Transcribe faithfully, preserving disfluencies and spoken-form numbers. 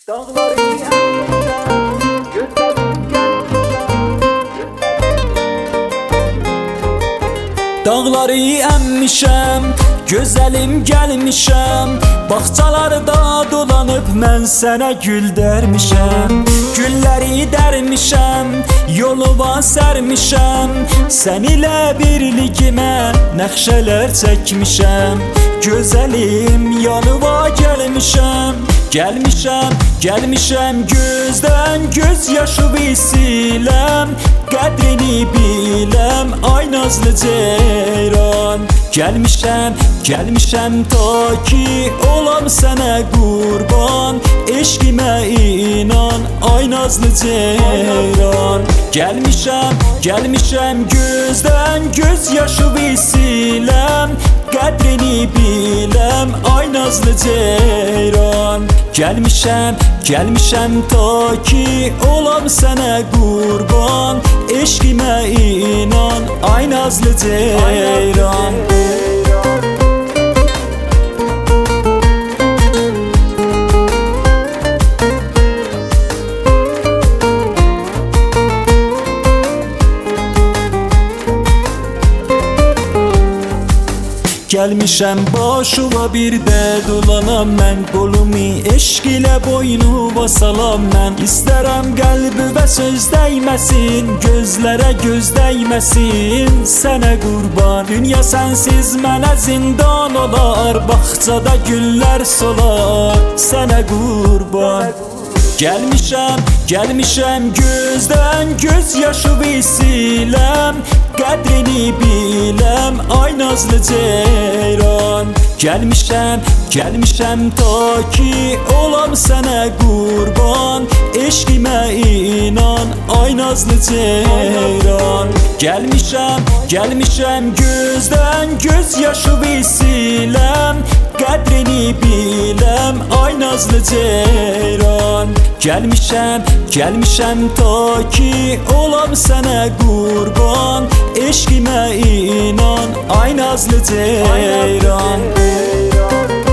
Dağları yenmişəm, gözlərim gəlmişəm. Dağları əmmişəm, gözəlim gəlmişəm. Bağçalarda dolanıb mən sənə gül dərmişəm. Gülləri dərmişəm, yoluma sərmişəm. Sən ilə birlikimə nəxşələr çəkmişəm. Gözəlim yanıma gəlmişəm. Gəlmişəm, gəlmişəm gözdən göz yaşı siləm. Qədrini biləm ay nazlı ceyran. Gəlmişəm, gəlmişəm ta ki olam sənə qurban. Eşqimə inan ay nazlı ceyran. Gəlmişəm, gəlmişəm gözdən göz yaşı siləm. Qədrini biləm ay nazlı ceyran. Gəlmişəm, gəlmişəm ta ki olam sənə qurban. Eşqimə inan ay nazlı ceyran. Gəlmişəm başıma bir də dolanam mən. Qolumu eşq ilə boynuma salam mən. İstərəm qəlbivə söz dəyməsin, gözlərə göz dəyməsin. Sənə qurban, dünya sənsiz mənə zindan olar. Bağçada güllər solar, sənə qurban. Gəlmişəm, gəlmişəm gözdən göz yaşı siləm. Qədrini biləm ay nazlı ceyran. Gəlmişəm, gəlmişəm ta ki olam sənə qurban. Eşqimə inan ay nazlı ceyran. Gəlmişəm, gəlmişəm gözdən göz yaşı siləm. Qədrini biləm ay nazlı ceyran. Gəlmişəm, gəlmişəm ta ki olam sənə qurban. Eşqimə inan ay nazlı ceyran.